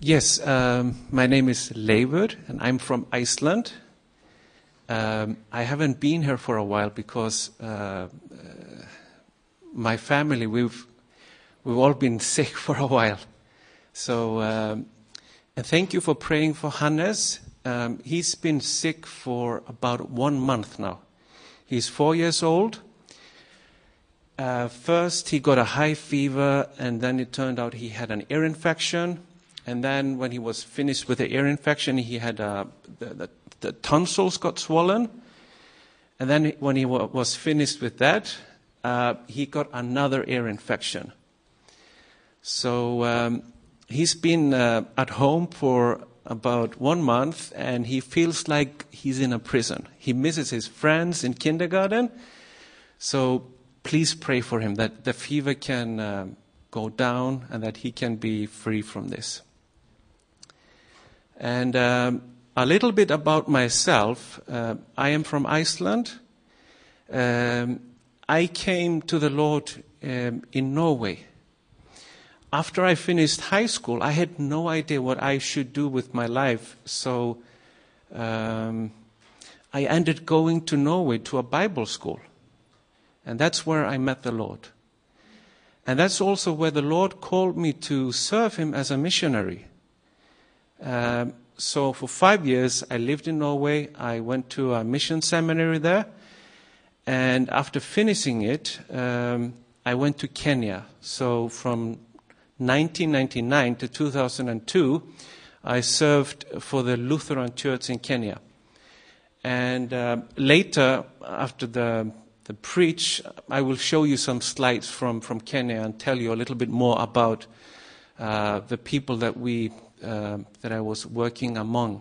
Yes, my name is Leivur, and I'm from Iceland. I haven't been here for a while because my family, we've all been sick for a while. So, and thank you for praying for Hannes. He's been sick for about 1 month now. He's 4 years old. First, he got a high fever, and then it turned out he had an ear infection. And then when he was finished with the ear infection, he had the tonsils got swollen. And then when he was finished with that, he got another ear infection. So he's been at home for about 1 month, and he feels like he's in a prison. He misses his friends in kindergarten. So please pray for him that the fever can go down and that he can be free from this. And a little bit about myself. I am from Iceland. I came to the Lord in Norway. After I finished high school, I had no idea what I should do with my life. So I ended going to Norway to a Bible school. And that's where I met the Lord. And that's also where the Lord called me to serve Him as a missionary. So for 5 years, I lived in Norway. I went to a mission seminary there. And after finishing it, I went to Kenya. So from 1999 to 2002, I served for the Lutheran Church in Kenya. And later, after the preach, I will show you some slides from Kenya and tell you a little bit more about the people that that I was working among.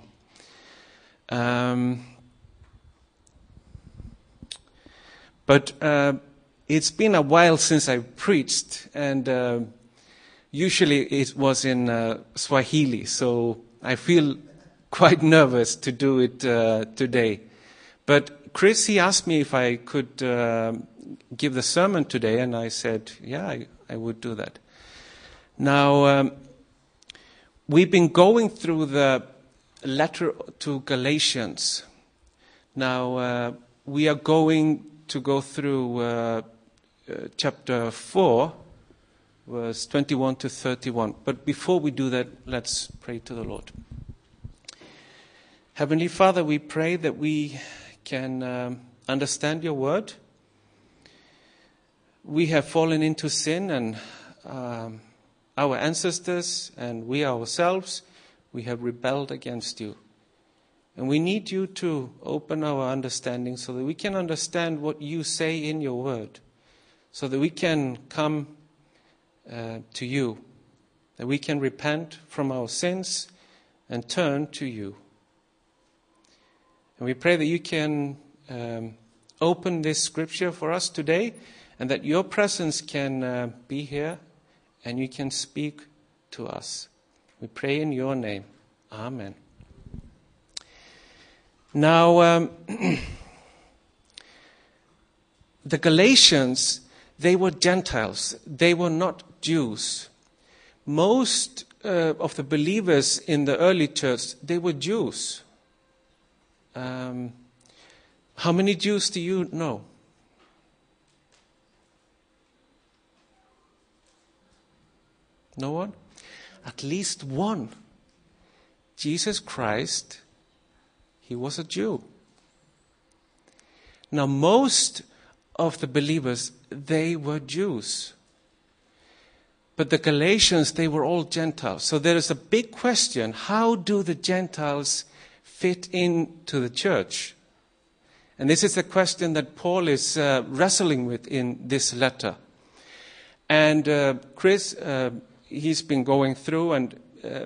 But it's been a while since I preached, and usually it was in Swahili, so I feel quite nervous to do it today. But Chris, he asked me if I could give the sermon today, and I said, yeah, I would do that. Now, we've been going through the letter to Galatians. Now, we are going to go through chapter 4, verse 21 to 31. But before we do that, let's pray to the Lord. Heavenly Father, we pray that we can understand your word. We have fallen into sin, and our ancestors and we ourselves, we have rebelled against you. And we need you to open our understanding so that we can understand what you say in your word, so that we can come to you, that we can repent from our sins and turn to you. And we pray that you can open this scripture for us today, and that your presence can be here and you can speak to us. We pray in your name. Amen. Now, the Galatians, they were Gentiles. They were not Jews. Most of the believers in the early church, they were Jews. How many Jews do you know? No one? At least one. Jesus Christ, he was a Jew. Now, most of the believers, they were Jews. But the Galatians, they were all Gentiles. So there is a big question. How do the Gentiles fit into the church? And this is the question that Paul is wrestling with in this letter. And Chris, he's been going through, and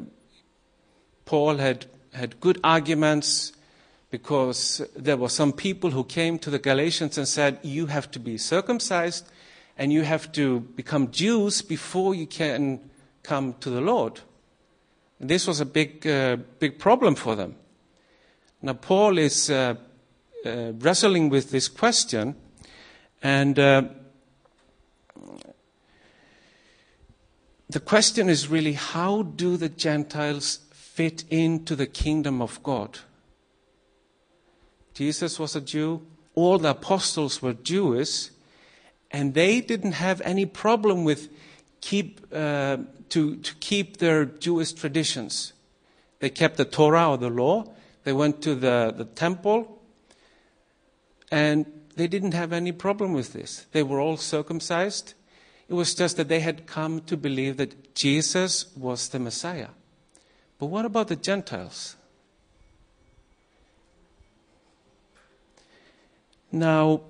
Paul had good arguments, because there were some people who came to the Galatians and said, you have to be circumcised and you have to become Jews before you can come to the Lord. And this was a big problem for them. Now Paul is wrestling with this question, and the question is really, how do the Gentiles fit into the kingdom of God? Jesus was a Jew. All the apostles were Jewish. And they didn't have any problem with keep their Jewish traditions. They kept the Torah or the law. They went to the temple. And they didn't have any problem with this. They were all circumcised. It was just that they had come to believe that Jesus was the Messiah. But what about the Gentiles? Now,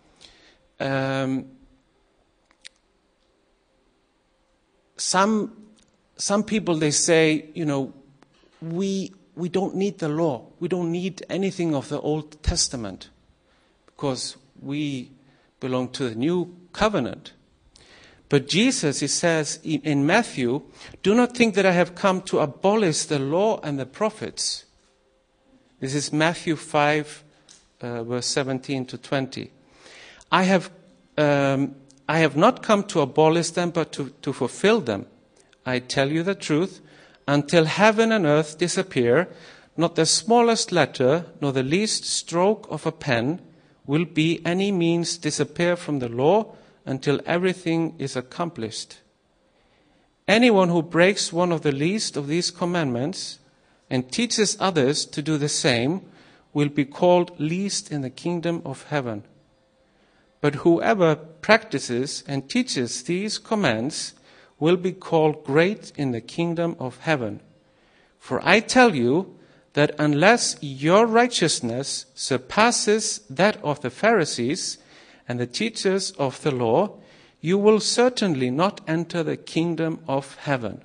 some people, they say, we don't need the law. We don't need anything of the Old Testament because we belong to the new covenant. But Jesus, he says in Matthew, do not think that I have come to abolish the law and the prophets. This is Matthew 5, verse 17 to 20. I have not come to abolish them, but to fulfill them. I tell you the truth, until heaven and earth disappear, not the smallest letter, nor the least stroke of a pen will be any means disappear from the law until everything is accomplished. Anyone who breaks one of the least of these commandments and teaches others to do the same will be called least in the kingdom of heaven. But whoever practices and teaches these commands will be called great in the kingdom of heaven. For I tell you that unless your righteousness surpasses that of the Pharisees and the teachers of the law, you will certainly not enter the kingdom of heaven.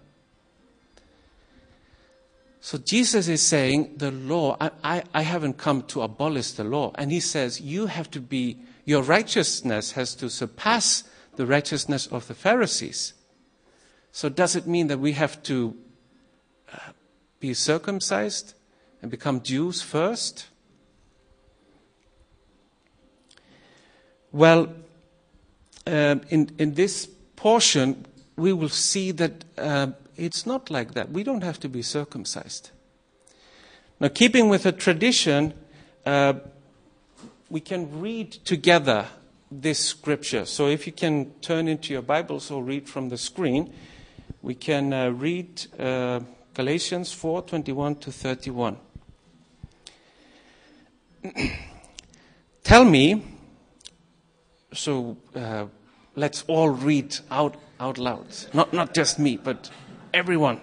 So Jesus is saying the law, I haven't come to abolish the law. And he says your righteousness has to surpass the righteousness of the Pharisees. So does it mean that we have to be circumcised and become Jews first? Well, in this portion, we will see that it's not like that. We don't have to be circumcised. Now, keeping with the tradition, we can read together this scripture. So if you can turn into your Bibles or read from the screen, we can read Galatians 4:21 to 31. Tell me, so let's all read out loud. Not just me, but everyone.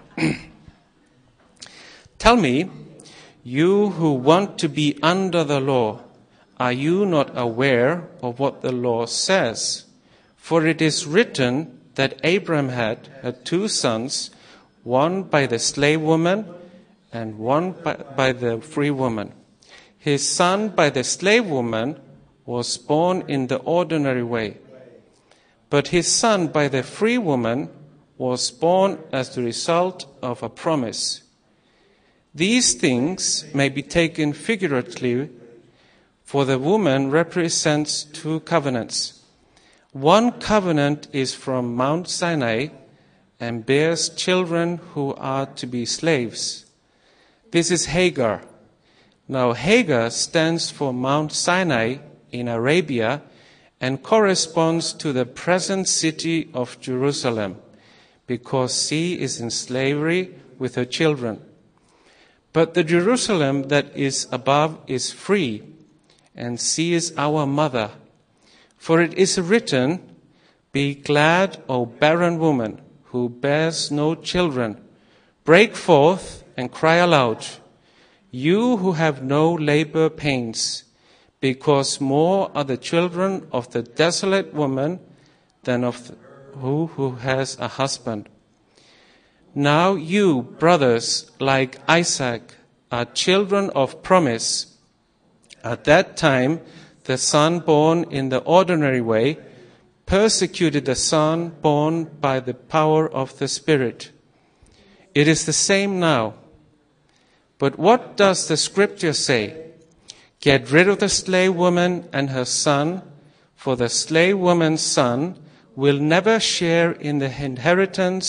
Tell me, you who want to be under the law, are you not aware of what the law says? For it is written that Abraham had two sons, one by the slave woman and one by the free woman. His son by the slave woman was born in the ordinary way, but his son by the free woman was born as the result of a promise. These things may be taken figuratively, for the woman represents two covenants. One covenant is from Mount Sinai and bears children who are to be slaves. This is Hagar. Now Hagar stands for Mount Sinai in Arabia and corresponds to the present city of Jerusalem, because she is in slavery with her children. But the Jerusalem that is above is free, and she is our mother. For it is written, be glad, O barren woman, who bears no children. Break forth and cry aloud, you who have no labor pains, because more are the children of the desolate woman than of who has a husband. Now you, brothers, like Isaac, are children of promise. At that time, the son born in the ordinary way persecuted the son born by the power of the Spirit. It is the same now. But what does the scripture say? Get rid of the slave woman and her son, for the slave woman's son will never share in the inheritance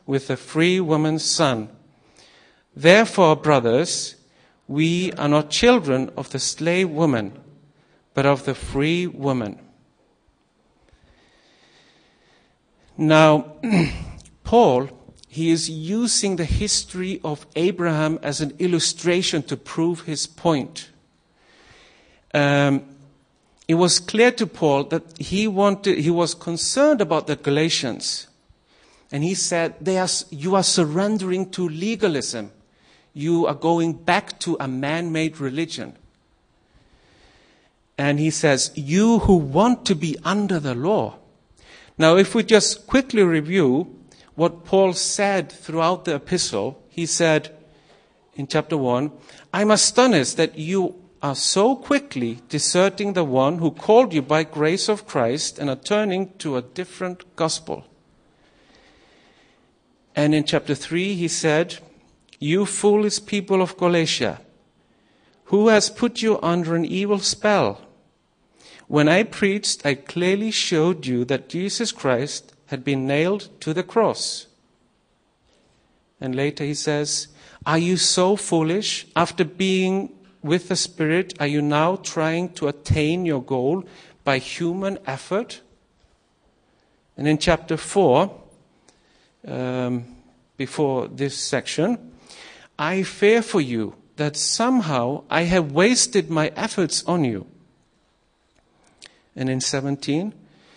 with a free woman's son. Therefore, brothers, we are not children of the slave woman, but of the free woman. Now, Paul, he is using the history of Abraham as an illustration to prove his point. It was clear to Paul that he was concerned about the Galatians. And he said, you are surrendering to legalism. You are going back to a man-made religion. And he says, you who want to be under the law. Now, if we just quickly review what Paul said throughout the epistle, he said in chapter 1, I'm astonished that you are so quickly deserting the one who called you by grace of Christ and are turning to a different gospel. And in chapter 3, he said, you foolish people of Galatia, who has put you under an evil spell? When I preached, I clearly showed you that Jesus Christ had been nailed to the cross. And later he says, are you so foolish? After being with the Spirit, are you now trying to attain your goal by human effort? And in chapter 4, before this section, I fear for you that somehow I have wasted my efforts on you. And in 17,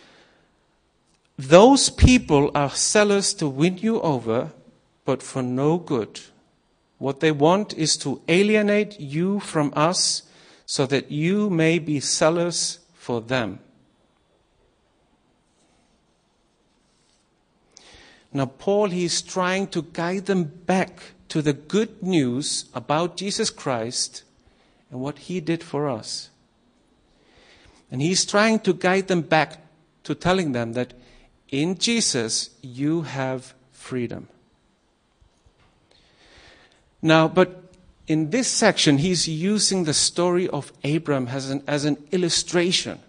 those people are zealous to win you over, but for no good. What they want is to alienate you from us so that you may be zealous for them. Now, Paul, he is trying to guide them back to the good news about Jesus Christ and what he did for us. And he's trying to guide them back to telling them that in Jesus you have freedom. Now, but in this section, he's using the story of Abraham as an illustration.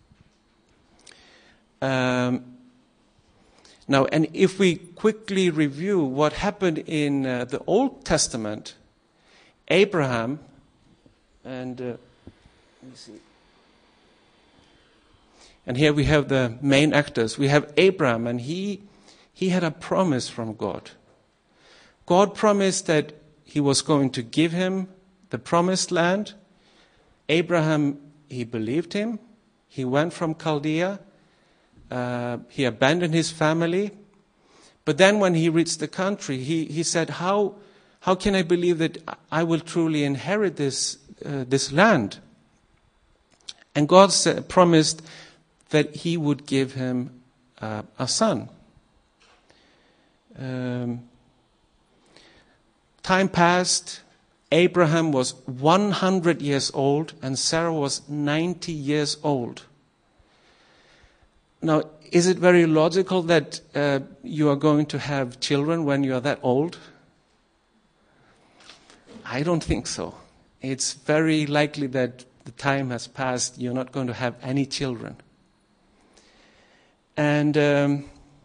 Now, and if we quickly review what happened in the Old Testament, Abraham, and let me see. And here we have the main actors. We have Abraham, and he had a promise from God. God promised that he was going to give him the promised land. Abraham, he believed him. He went from Chaldea. He abandoned his family. But then when he reached the country, he said, how can I believe that I will truly inherit this land? And God promised that he would give him a son. Time passed. Abraham was 100 years old and Sarah was 90 years old. Now, is it very logical that you are going to have children when you are that old? I don't think so. It's very likely that the time has passed, you're not going to have any children. And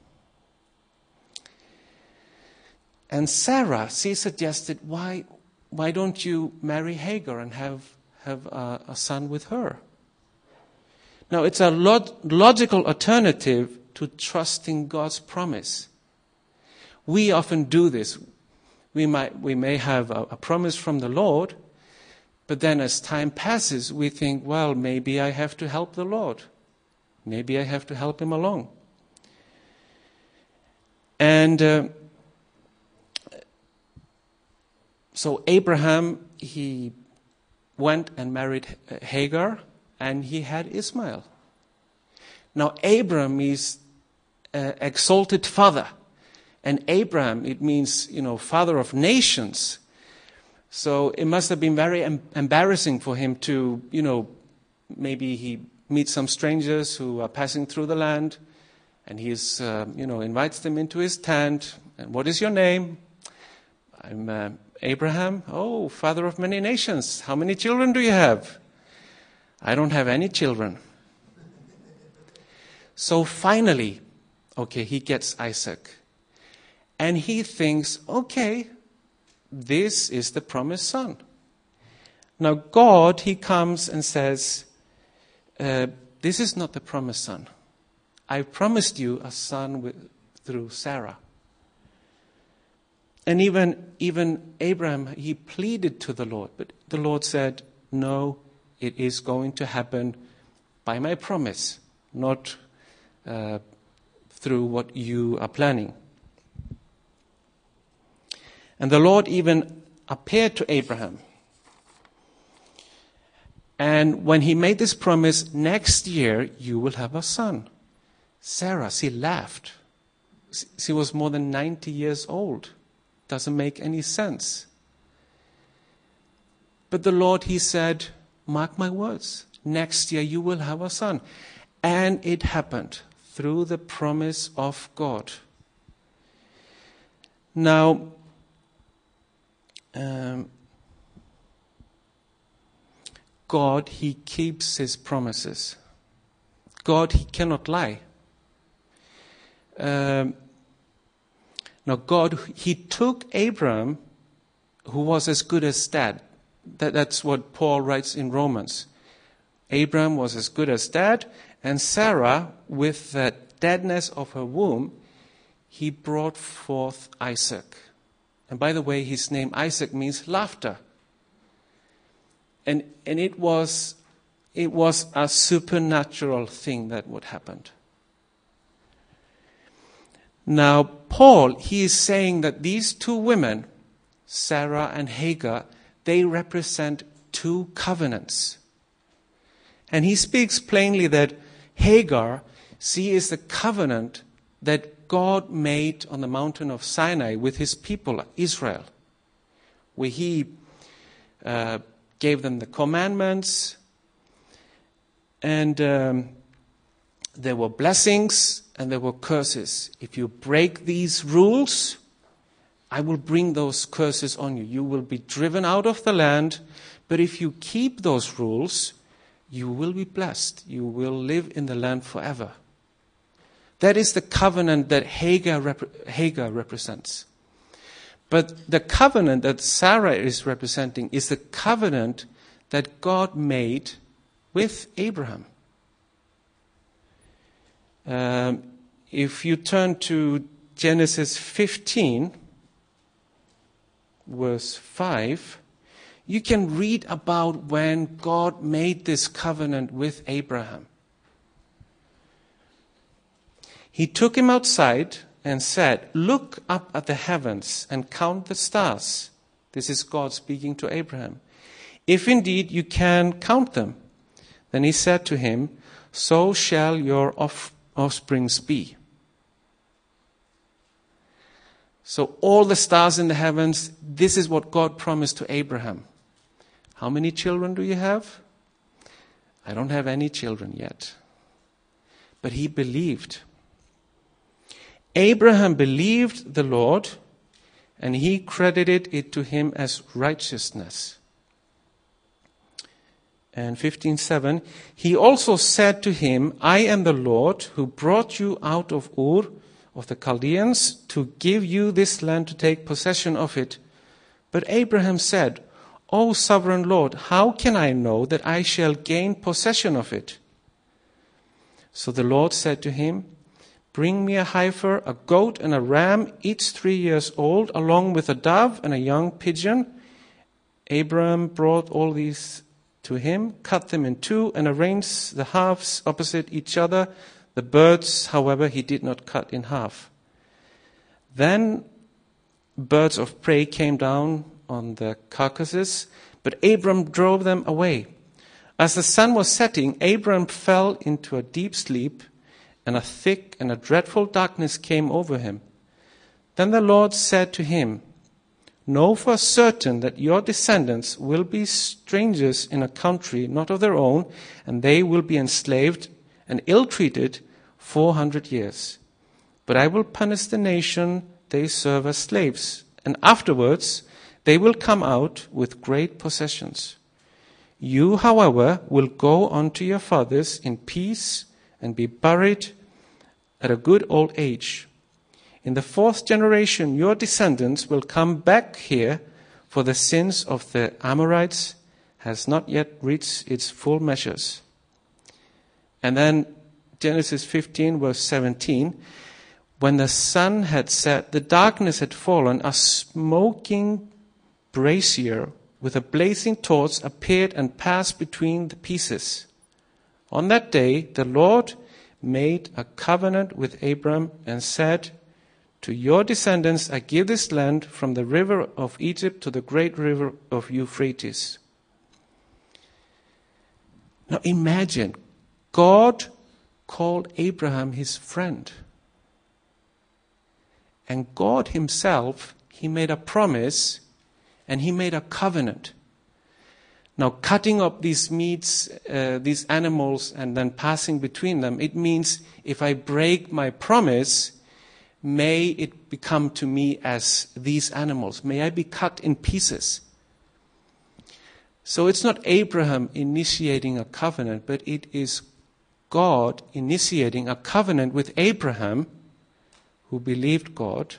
Sarah, she suggested, why don't you marry Hagar and have a son with her? Now, it's a logical alternative to trusting God's promise. We often do this. We may have a promise from the Lord, but then as time passes, we think, well, maybe I have to help the Lord. Maybe I have to help him along. And so Abraham, he went and married Hagar, and he had Ishmael. Now, Abraham is exalted father. And Abraham, it means, father of nations. So it must have been very embarrassing for him to, maybe he meets some strangers who are passing through the land, and he's, invites them into his tent. And what is your name? I'm Abraham. Oh, father of many nations. How many children do you have? I don't have any children. So finally, he gets Isaac. And he thinks, okay, this is the promised son. Now God, he comes and says, this is not the promised son. I promised you a son through Sarah. And even Abraham, he pleaded to the Lord. But the Lord said, no, it is going to happen by my promise, not through what you are planning. And the Lord even appeared to Abraham. And when he made this promise, next year you will have a son. Sarah, she laughed. She was more than 90 years old. Doesn't make any sense. But the Lord, he said, mark my words. Next year you will have a son. And it happened through the promise of God. Now, God, he keeps his promises. God, he cannot lie. Now God, he took Abraham, who was as good as dead. That's what Paul writes in Romans. Abraham was as good as dead, and Sarah, with the deadness of her womb, he brought forth Isaac. And by the way, his name Isaac means laughter. And it was a supernatural thing that would happen. Now, Paul, he is saying that these two women, Sarah and Hagar, they represent two covenants. And he speaks plainly that Hagar, she is the covenant that God made on the mountain of Sinai with his people, Israel, where he gave them the commandments, and there were blessings and there were curses. If you break these rules, I will bring those curses on you. You will be driven out of the land, but if you keep those rules, you will be blessed. You will live in the land forever. That is the covenant that Hagar represents. But the covenant that Sarah is representing is the covenant that God made with Abraham. If you turn to Genesis 15, verse 5, you can read about when God made this covenant with Abraham. He took him outside and said, look up at the heavens and count the stars. This is God speaking to Abraham. If indeed you can count them. Then he said to him, so shall your offsprings be. So all the stars in the heavens, this is what God promised to Abraham. How many children do you have? I don't have any children yet. But he believed. Abraham believed the Lord, and he credited it to him as righteousness. And 15:7, he also said to him, I am the Lord who brought you out of Ur of the Chaldeans to give you this land to take possession of it. But Abraham said, O sovereign Lord, how can I know that I shall gain possession of it? So the Lord said to him, bring me a heifer, a goat and a ram, each 3 years old, along with a dove and a young pigeon. Abraham brought all these to him, cut them in two, and arranged the halves opposite each other. The birds, however, he did not cut in half. Then birds of prey came down on the carcasses, but Abram drove them away. As the sun was setting, Abram fell into a deep sleep, and a thick and a dreadful darkness came over him. Then the Lord said to him, know for certain that your descendants will be strangers in a country not of their own, and they will be enslaved and ill-treated 400 years. But I will punish the nation they serve as slaves, and afterwards they will come out with great possessions. You, however, will go on to your fathers in peace and be buried at a good old age. In the 4th generation, your descendants will come back here, for the sins of the Amorites has not yet reached its full measures. And then Genesis 15, verse 17, when the sun had set, the darkness had fallen, a smoking brazier with a blazing torch appeared and passed between the pieces. On that day, the Lord made a covenant with Abram and said, to your descendants I give this land from the river of Egypt to the great river of Euphrates. Now imagine, God called Abraham his friend. And God himself, he made a promise and he made a covenant. Now cutting up these meats, these animals, and then passing between them, it means if I break my promise, may it become to me as these animals. May I be cut in pieces. So it's not Abraham initiating a covenant, but it is God initiating a covenant with Abraham, who believed God.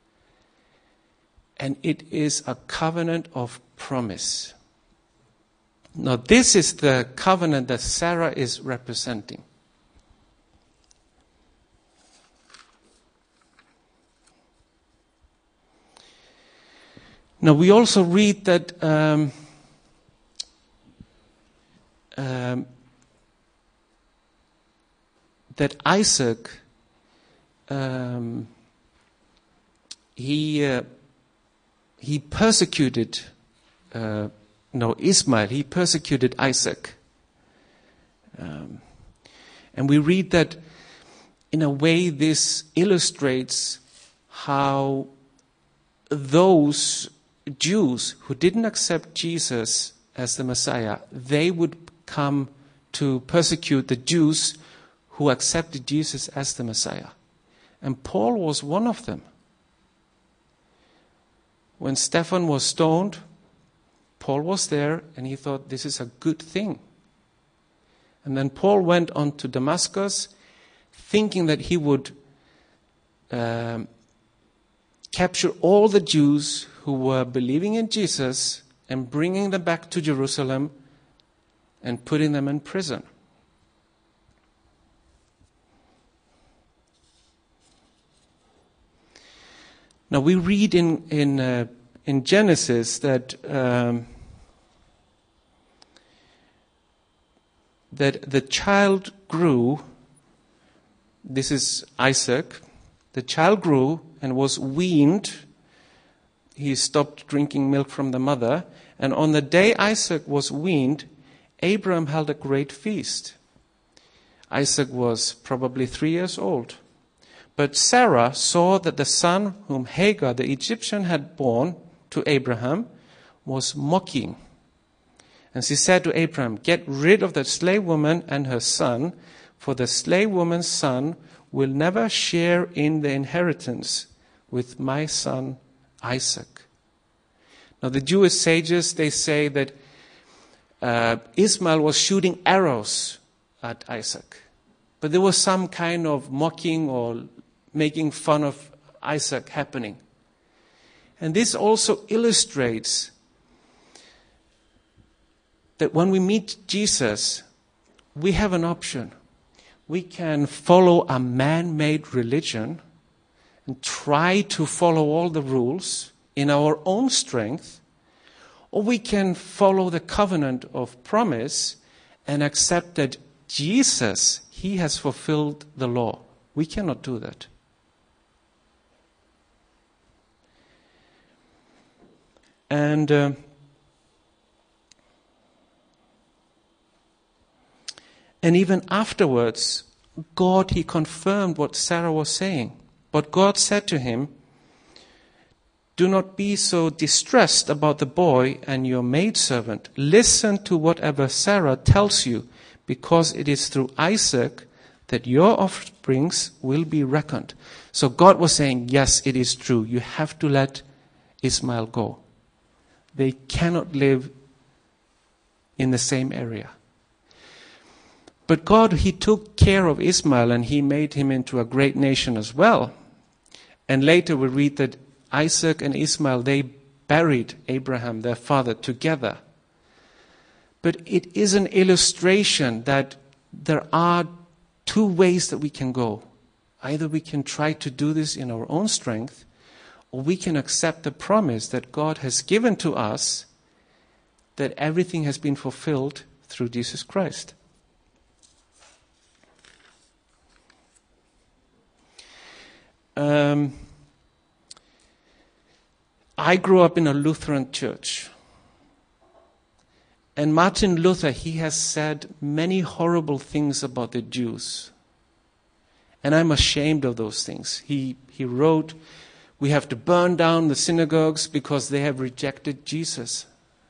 And it is a covenant of promise. Now this is the covenant that Sarah is representing. Now we also read that that Isaac he persecuted Ismail. He persecuted Isaac, and we read that in a way this illustrates how those Jews who didn't accept Jesus as the Messiah, they would come to persecute the Jews who accepted Jesus as the Messiah. And Paul was one of them. When Stephen was stoned, Paul was there and he thought this is a good thing. And then Paul went on to Damascus thinking that he would capture all the Jews who were believing in Jesus and bringing them back to Jerusalem and putting them in prison. Now we read in Genesis that that the child grew. This is Isaac. The child grew and was weaned. He stopped drinking milk from the mother. And on the day Isaac was weaned, Abraham held a great feast. Isaac was probably 3 years old. But Sarah saw that the son whom Hagar the Egyptian had borne to Abraham was mocking. And she said to Abraham, get rid of the slave woman and her son, for the slave woman's son will never share in the inheritance with my son Isaac. Now the Jewish sages, they say that Ismail was shooting arrows at Isaac. But there was some kind of mocking or making fun of Isaac happening. And this also illustrates that when we meet Jesus, we have an option. We can follow a man-made religion and try to follow all the rules in our own strength, or we can follow the covenant of promise and accept that Jesus, he has fulfilled the law. We cannot do that. And even afterwards, God, he confirmed what Sarah was saying. But God said to him, do not be so distressed about the boy and your maidservant. Listen to whatever Sarah tells you, because it is through Isaac that your offsprings will be reckoned. So God was saying, yes, it is true. You have to let Ismail go. They cannot live in the same area. But God, he took care of Ismail and he made him into a great nation as well. And later we read that Isaac and Ishmael, they buried Abraham, their father, together. But it is an illustration that there are two ways that we can go. Either we can try to do this in our own strength, or we can accept the promise that God has given to us that everything has been fulfilled through Jesus Christ. I grew up in a Lutheran church. And Martin Luther, he has said many horrible things about the Jews. And I'm ashamed of those things. He wrote, we have to burn down the synagogues because they have rejected Jesus.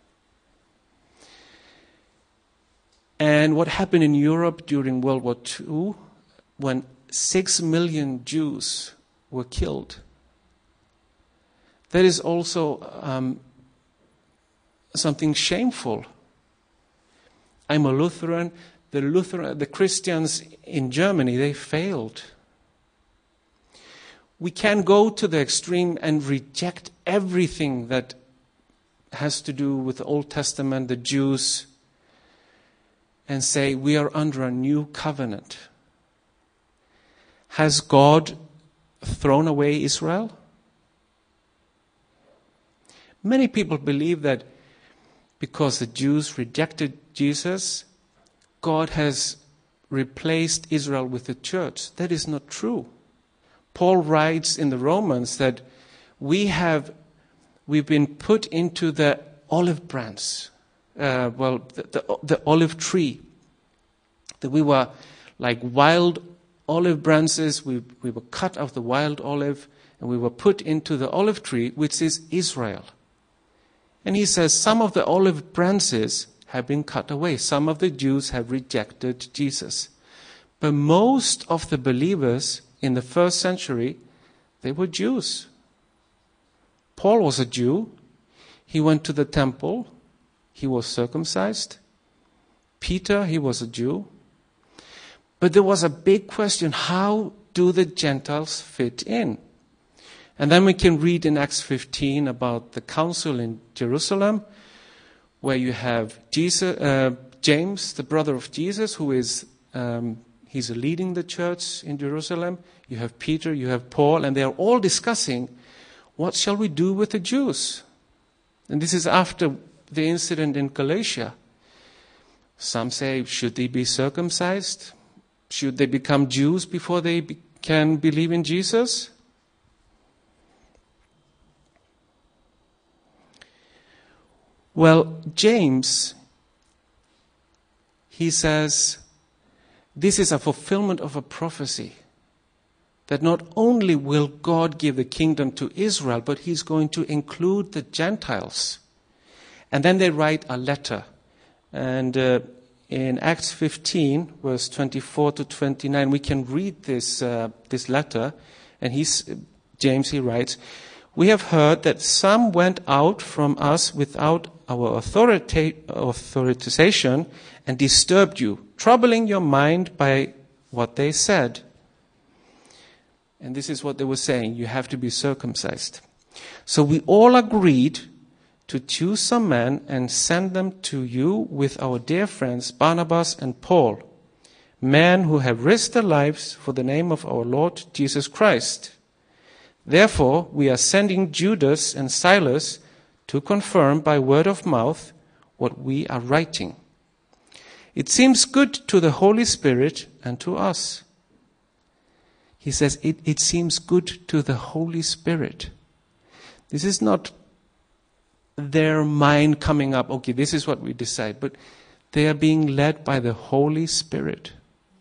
And what happened in Europe during World War II, when 6 million Jews were killed, that is also something shameful. I'm a Lutheran. The Christians in Germany, they failed. We can go to the extreme and reject everything that has to do with the Old Testament, the Jews, and say we are under a new covenant. Has God thrown away Israel? Many people believe that because the Jews rejected Jesus, God has replaced Israel with the church. That is not true. Paul writes in the Romans that we've been put into the olive branch, the olive tree. That we were like wild olive branches. We were cut off the wild olive and we were put into the olive tree, which is Israel. And he says some of the olive branches have been cut away. Some of the Jews have rejected Jesus. But most of the believers in the first century, they were Jews. Paul was a Jew. He went to the temple. He was circumcised. Peter, he was a Jew. But there was a big question, how do the Gentiles fit in? And then we can read in Acts 15 about the council in Jerusalem, where you have James, the brother of Jesus, who is he's leading the church in Jerusalem. You have Peter, you have Paul, and they are all discussing, what shall we do with the Jews? And this is after the incident in Galatia. Some say, should they be circumcised? Should they become Jews before they can believe in Jesus? Well, James, he says, this is a fulfillment of a prophecy. That not only will God give the kingdom to Israel, but he's going to include the Gentiles. And then they write a letter. And in Acts 15, verse 24 to 29, we can read this letter. And James, he writes, we have heard that some went out from us without our authorization and disturbed you, troubling your mind by what they said. And this is what they were saying, you have to be circumcised. So we all agreed to choose some men and send them to you with our dear friends Barnabas and Paul, men who have risked their lives for the name of our Lord Jesus Christ. Therefore, we are sending Judas and Silas to confirm by word of mouth what we are writing. It seems good to the Holy Spirit and to us. He says it seems good to the Holy Spirit. This is not their mind coming up, okay, this is what we decide, but they are being led by the Holy Spirit.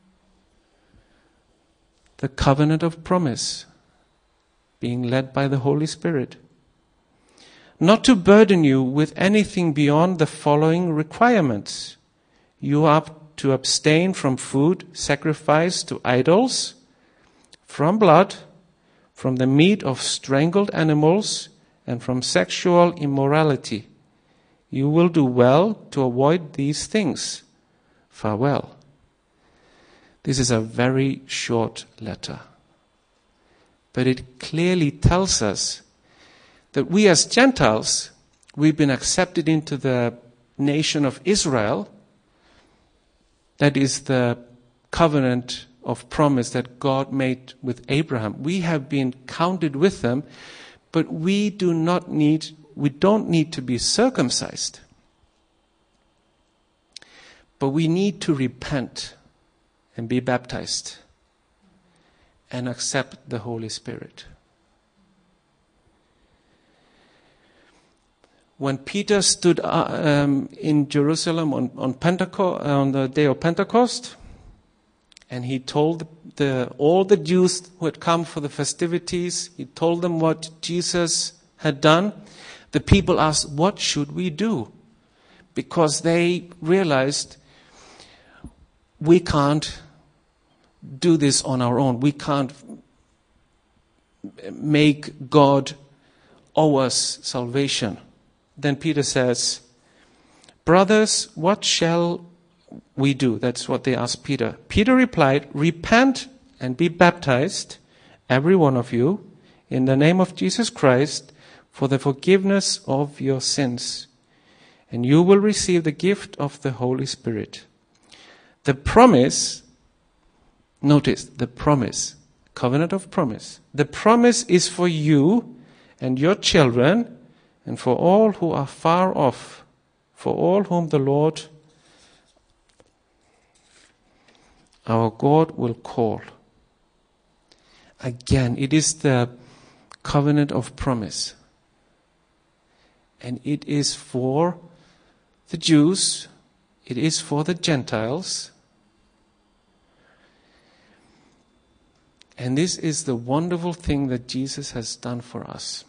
The covenant of promise, being led by the Holy Spirit. Not to burden you with anything beyond the following requirements. You are to abstain from food sacrificed to idols, from blood, from the meat of strangled animals, and from sexual immorality. You will do well to avoid these things. Farewell. This is a very short letter. But it clearly tells us that we as Gentiles, we've been accepted into the nation of Israel. That is the covenant of promise that God made with Abraham. We have been counted with them, but we don't need to be circumcised. But we need to repent and be baptized and accept the Holy Spirit. When Peter stood in Jerusalem on Pentecost, on the day of Pentecost, and he told all the Jews who had come for the festivities, he told them what Jesus had done, the people asked, "What should we do?" Because they realized we can't do this on our own. We can't make God owe us salvation. Then Peter says, "Brothers, what shall we do?" That's what they asked Peter. Peter replied, "Repent and be baptized, every one of you, in the name of Jesus Christ, for the forgiveness of your sins, and you will receive the gift of the Holy Spirit." The promise, notice the promise, covenant of promise. The promise is for you and your children and for all who are far off, for all whom the Lord our God will call. Again, it is the covenant of promise. And it is for the Jews, it is for the Gentiles. And this is the wonderful thing that Jesus has done for us.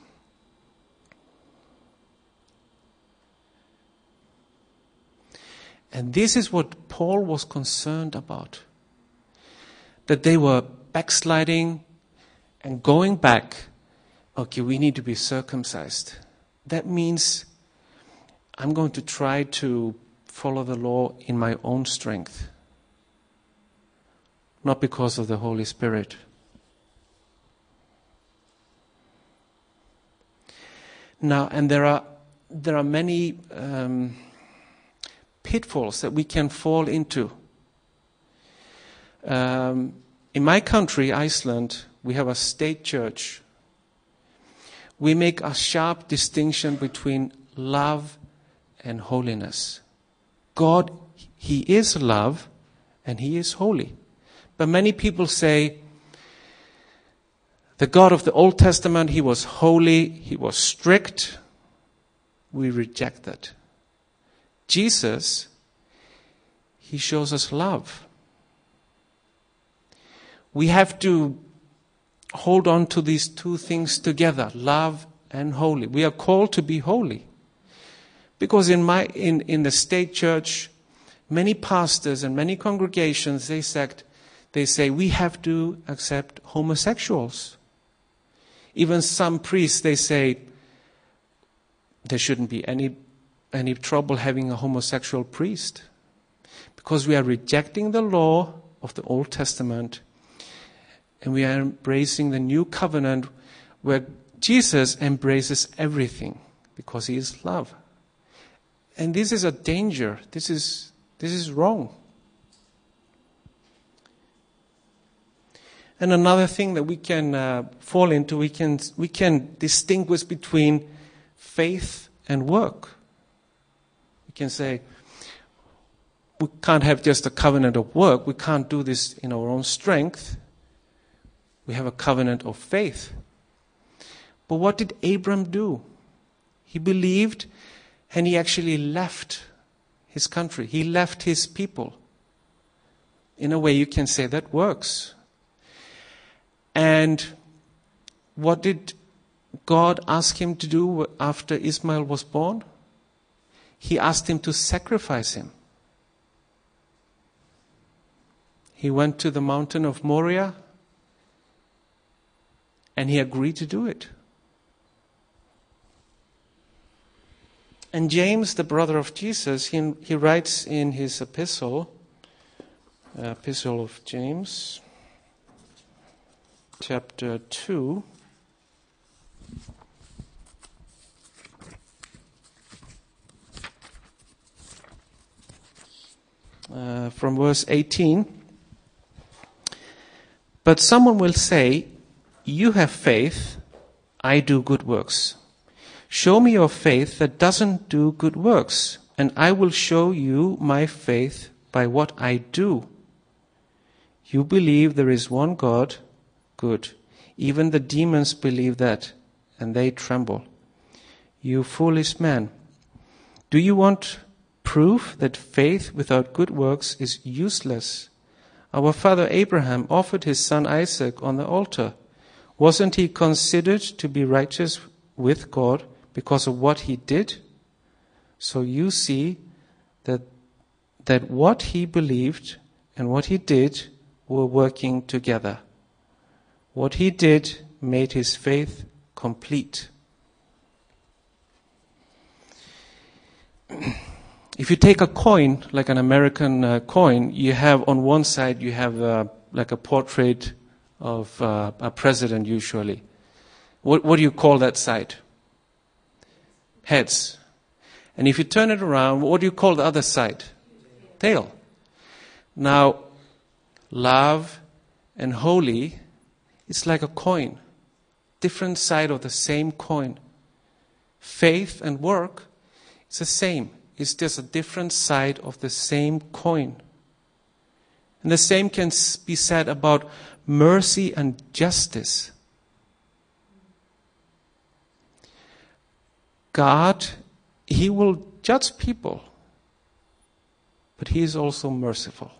And this is what Paul was concerned about. That they were backsliding and going back. Okay, we need to be circumcised. That means I'm going to try to follow the law in my own strength. Not because of the Holy Spirit. Now, and there are many pitfalls that we can fall into. In my country, Iceland, we have a state church. We make a sharp distinction between love and holiness. God, He is love and He is holy. But many people say, the God of the Old Testament, He was holy, He was strict. We reject that. Jesus, He shows us love. We have to hold on to these two things together, love and holy. We are called to be holy. Because in the state church, many pastors and many congregations, they say we have to accept homosexuals. Even some priests, they say there shouldn't be any trouble having a homosexual priest. Because we are rejecting the law of the Old Testament and we are embracing the new covenant where Jesus embraces everything because He is love. And this is a danger. This is wrong. And another thing that we can fall into, we can distinguish between faith and work. We can say, we can't have just a covenant of work. We can't do this in our own strength. We have a covenant of faith. But what did Abram do? He believed and he actually left his country. He left his people. In a way, you can say that works. And what did God ask him to do after Ismail was born? He asked him to sacrifice him. He went to the mountain of Moriah and he agreed to do it. And James, the brother of Jesus, he writes in his epistle of James, chapter 2. From verse 18. But someone will say, "You have faith, I do good works. Show me your faith that doesn't do good works, and I will show you my faith by what I do. You believe there is one God, good. Even the demons believe that, and they tremble. You foolish man, do you want proof that faith without good works is useless? Our father Abraham offered his son Isaac on the altar. Wasn't he considered to be righteous with God because of what he did? So you see that what he believed and what he did were working together. What he did made his faith complete." If you take a coin, like an American coin, you have on one side, you have like a portrait of a president usually. What do you call that side? Heads. And if you turn it around, what do you call the other side? Tail. Now, love and holy, it's like a coin. Different side of the same coin. Faith and work, it's the same. It's just a different side of the same coin. And the same can be said about mercy and justice. God, He will judge people, but He is also merciful.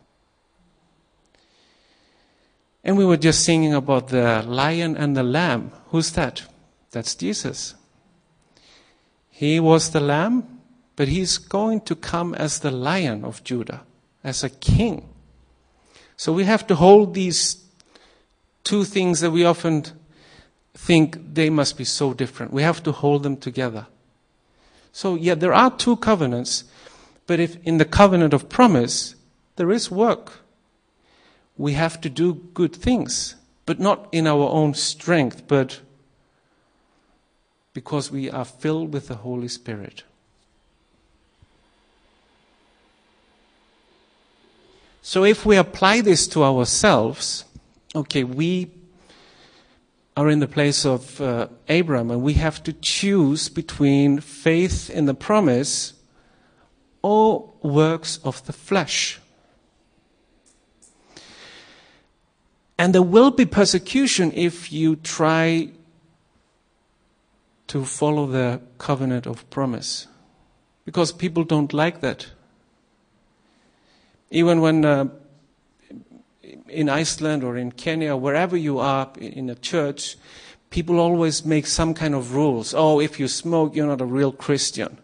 And we were just singing about the lion and the lamb. Who's that? That's Jesus. He was the lamb, but He's going to come as the Lion of Judah, as a king. So we have to hold these two things that we often think they must be so different. We have to hold them together. So yeah, there are two covenants, but if in the covenant of promise, there is work. We have to do good things, but not in our own strength, but because we are filled with the Holy Spirit. So if we apply this to ourselves, okay, we are in the place of Abraham, and we have to choose between faith in the promise or works of the flesh. And there will be persecution if you try to follow the covenant of promise, because people don't like that. Even when in Iceland or in Kenya, wherever you are in a church, people always make some kind of rules. Oh, if you smoke, you're not a real Christian.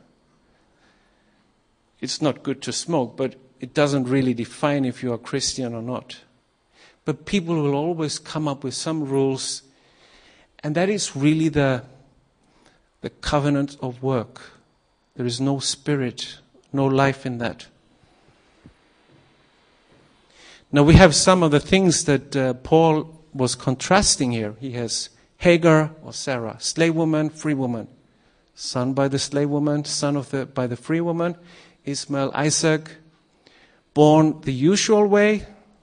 It's not good to smoke, but it doesn't really define if you are Christian or not. But people will always come up with some rules, and that is really the covenant of work. There is no spirit, no life in that. Now we have some of the things that Paul was contrasting here. He has Hagar or Sarah, slave woman, free woman. Son by the slave woman, son by the free woman. Ishmael, Isaac, born the usual way,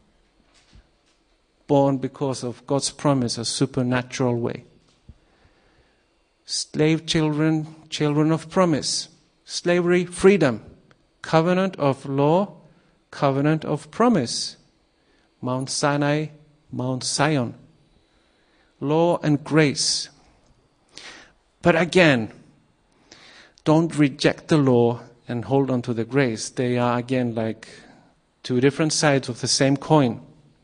born because of God's promise, a supernatural way. Slave children, children of promise. Slavery, freedom. Covenant of law, covenant of promise. Mount Sinai, Mount Zion. Law and grace. But again, don't reject the law and hold on to the grace. They are again like two different sides of the same coin.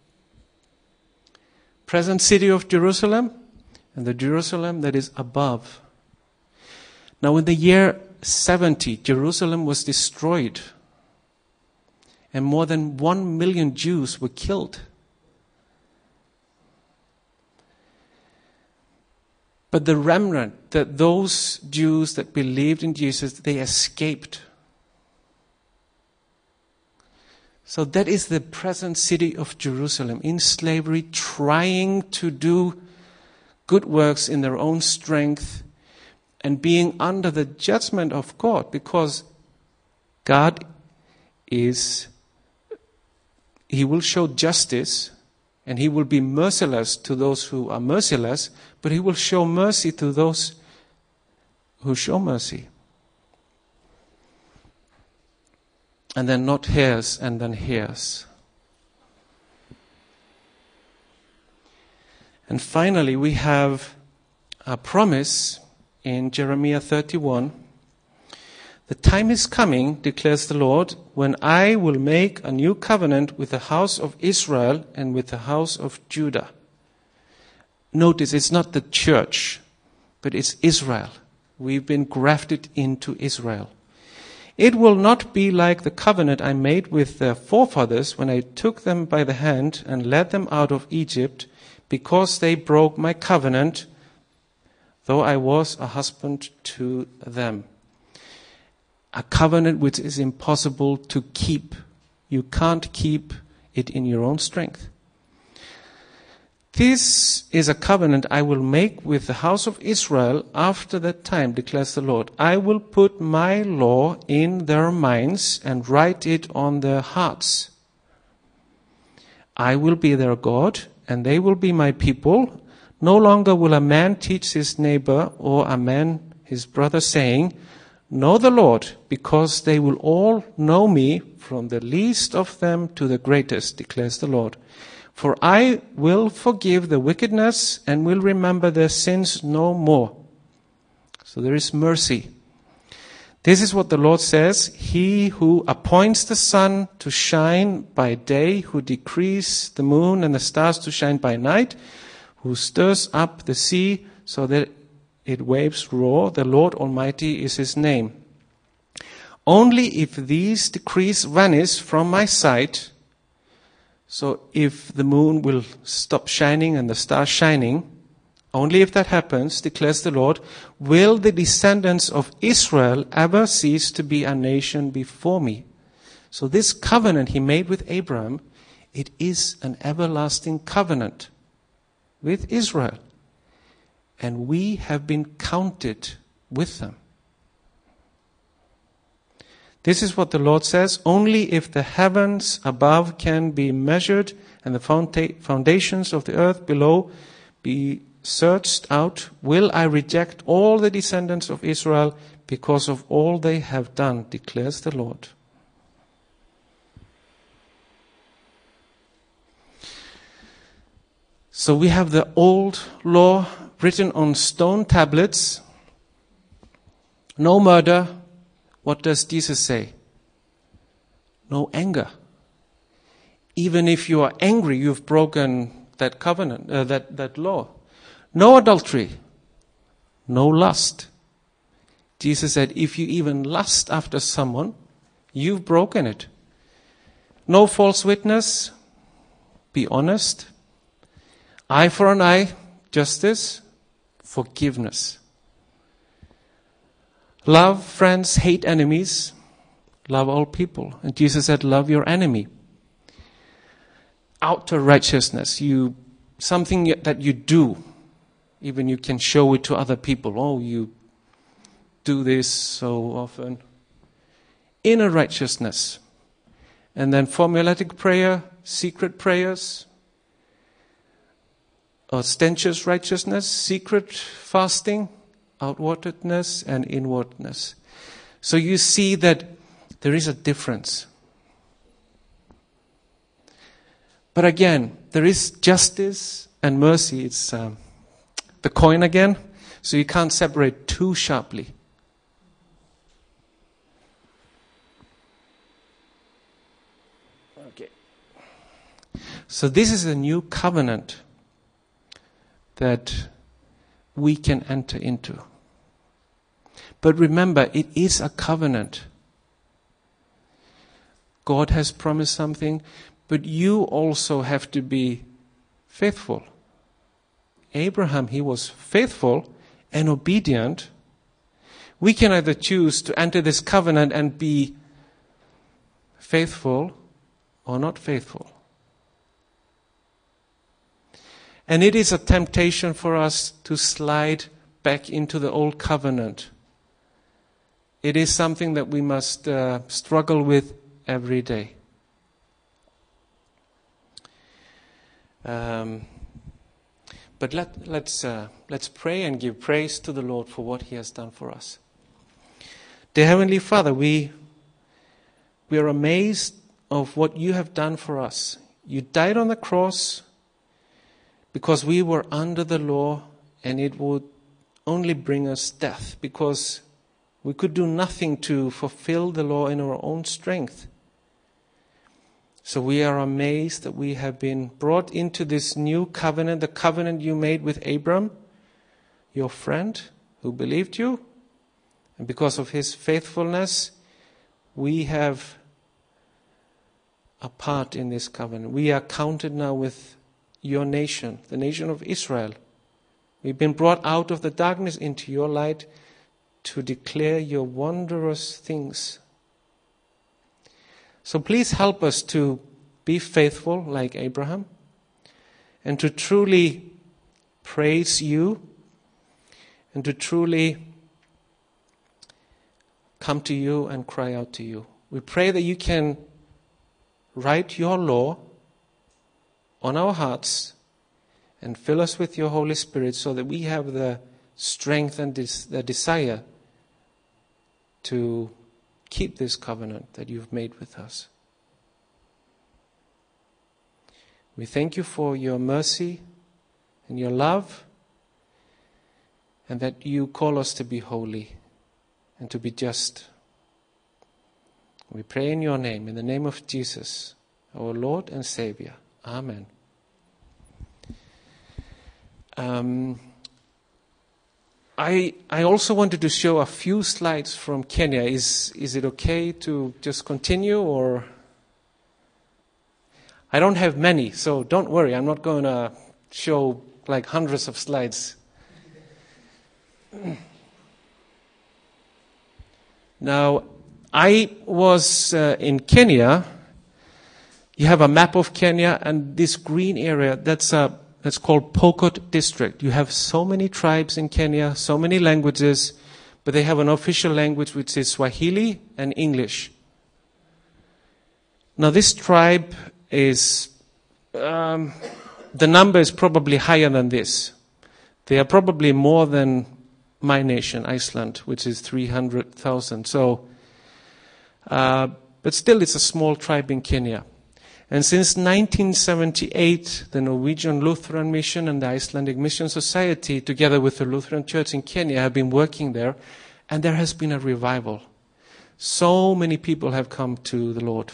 Present city of Jerusalem and the Jerusalem that is above. Now in the year 70, Jerusalem was destroyed. And more than 1 million Jews were killed. But the remnant, those Jews that believed in Jesus, they escaped. So that is the present city of Jerusalem, in slavery, trying to do good works in their own strength and being under the judgment of God, because God He will show justice and He will be merciless to those who are merciless, but He will show mercy to those who show mercy. And then not hairs and then hairs. And finally, we have a promise in Jeremiah 31. The time is coming, declares the Lord, when I will make a new covenant with the house of Israel and with the house of Judah. Notice, it's not the church, but it's Israel. We've been grafted into Israel. It will not be like the covenant I made with their forefathers when I took them by the hand and led them out of Egypt, because they broke my covenant, though I was a husband to them. A covenant which is impossible to keep. You can't keep it in your own strength. This is a covenant I will make with the house of Israel after that time, declares the Lord. I will put my law in their minds and write it on their hearts. I will be their God, and they will be my people. No longer will a man teach his neighbor or a man his brother, saying, know the Lord, because they will all know me, from the least of them to the greatest, declares the Lord. For I will forgive the wickedness and will remember their sins no more. So there is mercy. This is what the Lord says. He who appoints the sun to shine by day, who decrees the moon and the stars to shine by night, who stirs up the sea so that it waves roar, the Lord Almighty is His name. Only if these decrees vanish from my sight, so if the moon will stop shining and the stars shining, only if that happens, declares the Lord, will the descendants of Israel ever cease to be a nation before me. So this covenant He made with Abraham, it is an everlasting covenant with Israel. And we have been counted with them. This is what the Lord says. Only if the heavens above can be measured and the foundations of the earth below be searched out, will I reject all the descendants of Israel because of all they have done, declares the Lord. So we have the old law written on stone tablets. No murder. What does Jesus say? No anger. Even if you are angry, you've broken that covenant, that law. No adultery. No lust. Jesus said, if you even lust after someone, you've broken it. No false witness. Be honest. Eye for an eye. Justice. Forgiveness. Love friends, hate enemies, love all people. And Jesus said, love your enemy. Outer righteousness, something that you do, even you can show it to other people. Oh, you do this so often. Inner righteousness. And then formulatic prayer, secret prayers, ostentatious righteousness, secret fasting, outwardness and inwardness. So you see that there is a difference. But again, there is justice and mercy. It's the coin again. So you can't separate too sharply. Okay. So this is a new covenant that we can enter into. But remember, it is a covenant. God has promised something, but you also have to be faithful. Abraham, he was faithful and obedient. We can either choose to enter this covenant and be faithful, or not faithful. And it is a temptation for us to slide back into the old covenant. It is something that we must struggle with every day. But let's pray and give praise to the Lord for what He has done for us. Dear Heavenly Father, we are amazed of what You have done for us. You died on the cross because we were under the law, and it would only bring us death, because we could do nothing to fulfill the law in our own strength. So we are amazed that we have been brought into this new covenant, the covenant You made with Abram, your friend, who believed You. And because of his faithfulness, we have a part in this covenant. We are counted now with Your nation, the nation of Israel. We've been brought out of the darkness into Your light to declare Your wondrous things. So please help us to be faithful like Abraham, and to truly praise You, and to truly come to You and cry out to You. We pray that You can write Your law on our hearts and fill us with Your Holy Spirit, so that we have the strength and the desire to keep this covenant that You've made with us. We thank You for Your mercy and Your love, and that You call us to be holy and to be just. We pray in Your name, in the name of Jesus, our Lord and Savior. Amen. I also wanted to show a few slides from Kenya. Is it okay to just continue, or? I don't have many, so don't worry. I'm not going to show like hundreds of slides. Now, I was in Kenya. You have a map of Kenya, and this green area, that's called Pokot District. You have so many tribes in Kenya, so many languages, but they have an official language which is Swahili and English. Now this tribe is, the number is probably higher than this. They are probably more than my nation, Iceland, which is 300,000. So, but still it's a small tribe in Kenya. And since 1978, the Norwegian Lutheran Mission and the Icelandic Mission Society, together with the Lutheran Church in Kenya, have been working there, and there has been a revival. So many people have come to the Lord.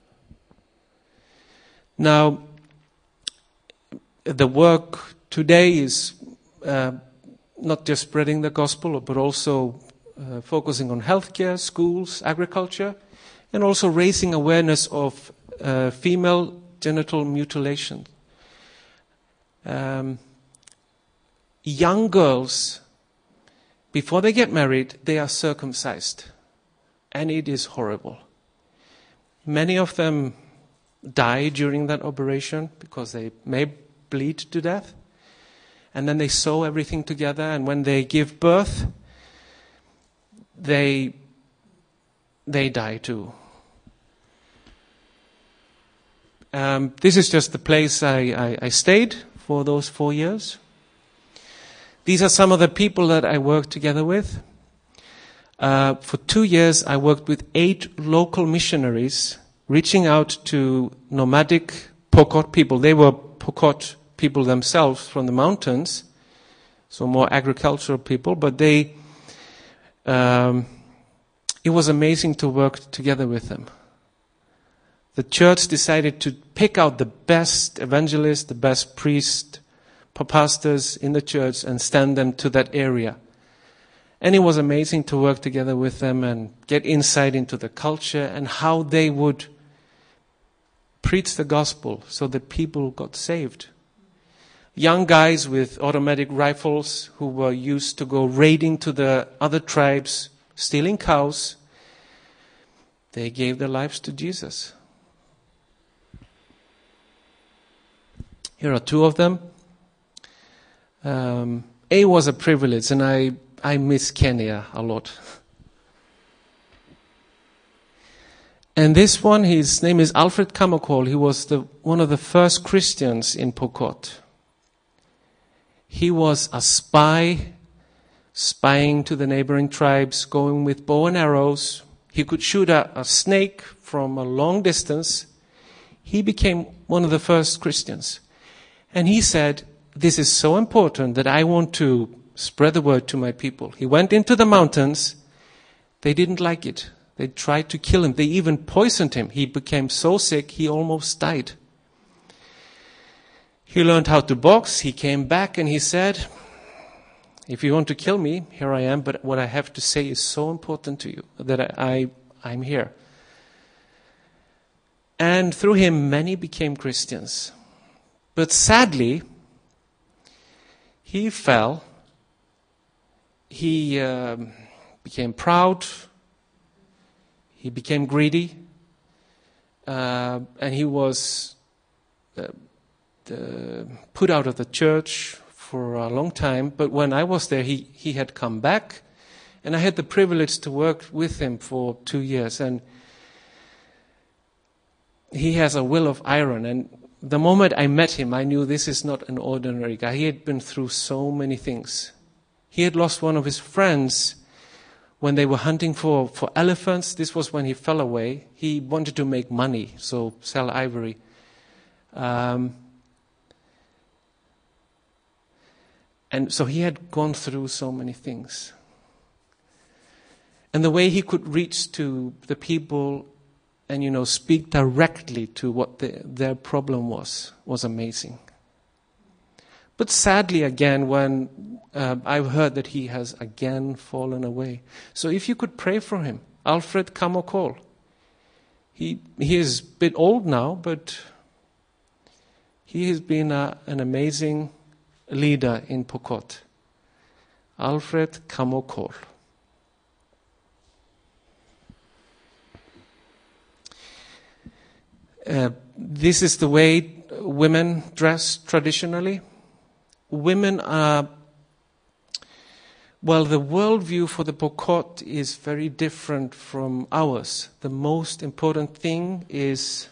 Now, the work today is not just spreading the gospel, but also focusing on healthcare, schools, agriculture, and also raising awareness of female genital mutilation. Young girls, before they get married, they are circumcised. And it is horrible. Many of them die during that operation because they may bleed to death. And then they sew everything together, and when they give birth, they die too. This is just the place I stayed for those 4 years. These are some of the people that I worked together with. For 2 years, I worked with 8 local missionaries, reaching out to nomadic Pokot people. They were Pokot people themselves from the mountains, so more agricultural people, but it was amazing to work together with them. The church decided to pick out the best evangelists, the best priests, pastors in the church, and send them to that area. And it was amazing to work together with them and get insight into the culture and how they would preach the gospel so that people got saved. Young guys with automatic rifles who were used to go raiding to the other tribes, stealing cows, they gave their lives to Jesus. Here are two of them. A was a privilege, and I miss Kenya a lot. And this one, his name is Alfred Kamokol. He was one of the first Christians in Pokot. He was a spy, spying to the neighboring tribes, going with bow and arrows. He could shoot a snake from a long distance. He became one of the first Christians. And he said, this is so important that I want to spread the word to my people. He went into the mountains. They didn't like it. They tried to kill him. They even poisoned him. He became so sick, he almost died. He learned how to box. He came back and he said, if you want to kill me, here I am, but what I have to say is so important to you that I'm here. And through him, many became Christians. But sadly, he fell. He became proud. He became greedy. And he was put out of the church for a long time. But when I was there, he had come back. And I had the privilege to work with him for 2 years. And he has a will of iron. And the moment I met him, I knew this is not an ordinary guy. He had been through so many things. He had lost one of his friends when they were hunting for elephants. This was when he fell away. He wanted to make money, so sell ivory. And so he had gone through so many things. And the way he could reach to the people and, speak directly to what their problem was amazing. But sadly, again, when I've heard that he has again fallen away. So if you could pray for him, Alfred Kamokol. He is a bit old now, but he has been an amazing leader in Pokot. Alfred Kamokol. This is the way women dress traditionally. Women are, the worldview for the Pokot is very different from ours. The most important thing is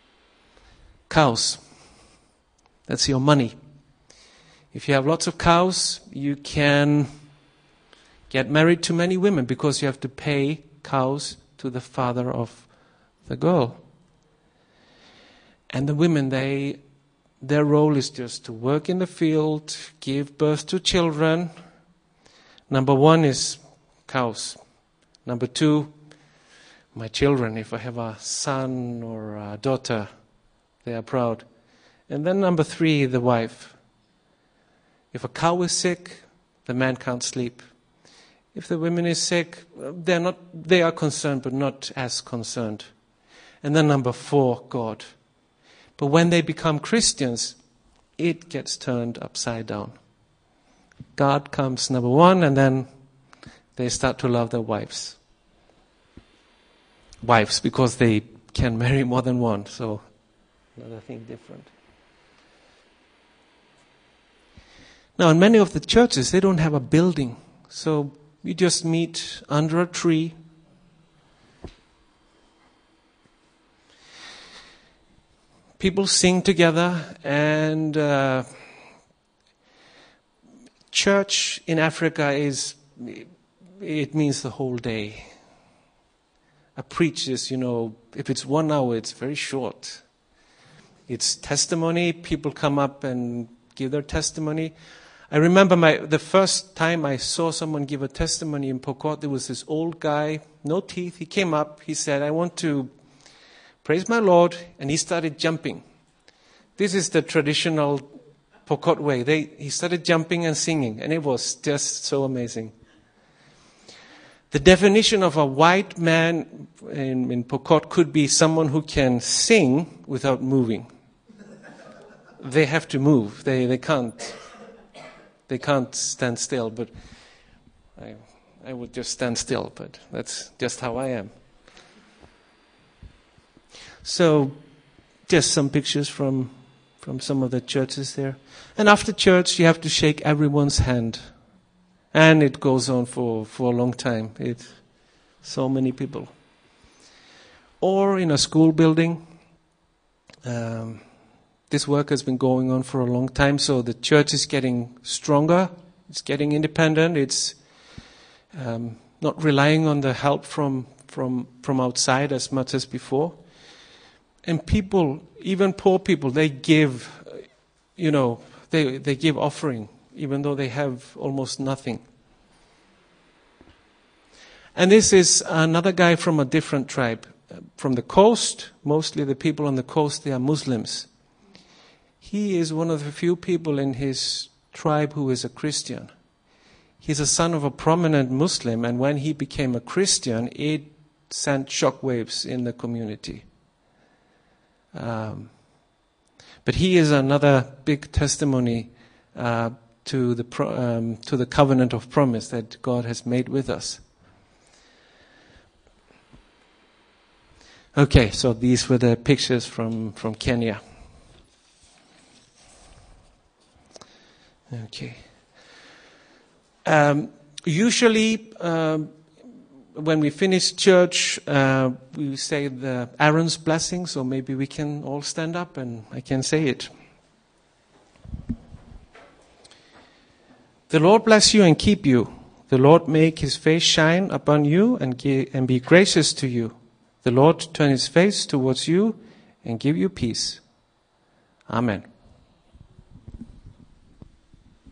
cows. That's your money. If you have lots of cows, you can get married to many women because you have to pay cows to the father of the girl. And the women, their role is just to work in the field, give birth to children. Number 1 is cows. Number 2, my children. If I have a son or a daughter, they are proud. And then number 3, the wife. If a cow is sick, the man can't sleep. If the woman is sick, they are concerned, but not as concerned. And then number 4, God. But when they become Christians, it gets turned upside down. God comes number 1, and then they start to love their wives. Wives, because they can marry more than one, so another thing different. Now, in many of the churches, they don't have a building, so you just meet under a tree. People sing together, and church in Africa it means the whole day. A preach is, if it's 1 hour, it's very short. It's testimony. People come up and give their testimony. I remember the first time I saw someone give a testimony in Pokot, there was this old guy, no teeth. He came up, he said, I want to praise my Lord, and he started jumping. This is the traditional Pokot way. He started jumping and singing, and it was just so amazing. The definition of a white man in Pokot could be someone who can sing without moving. They have to move. They can't stand still. But I would just stand still. But that's just how I am. So, just some pictures from from some of the churches there. And after church, you have to shake everyone's hand. And it goes on for a long time. So many people. Or in a school building. This work has been going on for a long time, so the church is getting stronger. It's getting independent. It's not relying on the help from outside as much as before. And people, even poor people, they give, they give offering, even though they have almost nothing. And this is another guy from a different tribe. From the coast, mostly the people on the coast, they are Muslims. He is one of the few people in his tribe who is a Christian. He's a son of a prominent Muslim, and when he became a Christian, it sent shockwaves in the community. But he is another big testimony to the covenant of promise that God has made with us. Okay, so these were the pictures from Kenya. Okay. Usually, when we finish church, we say the Aaron's blessing, so maybe we can all stand up and I can say it. The Lord bless you and keep you. The Lord make his face shine upon you and be gracious to you. The Lord turn his face towards you and give you peace. Amen.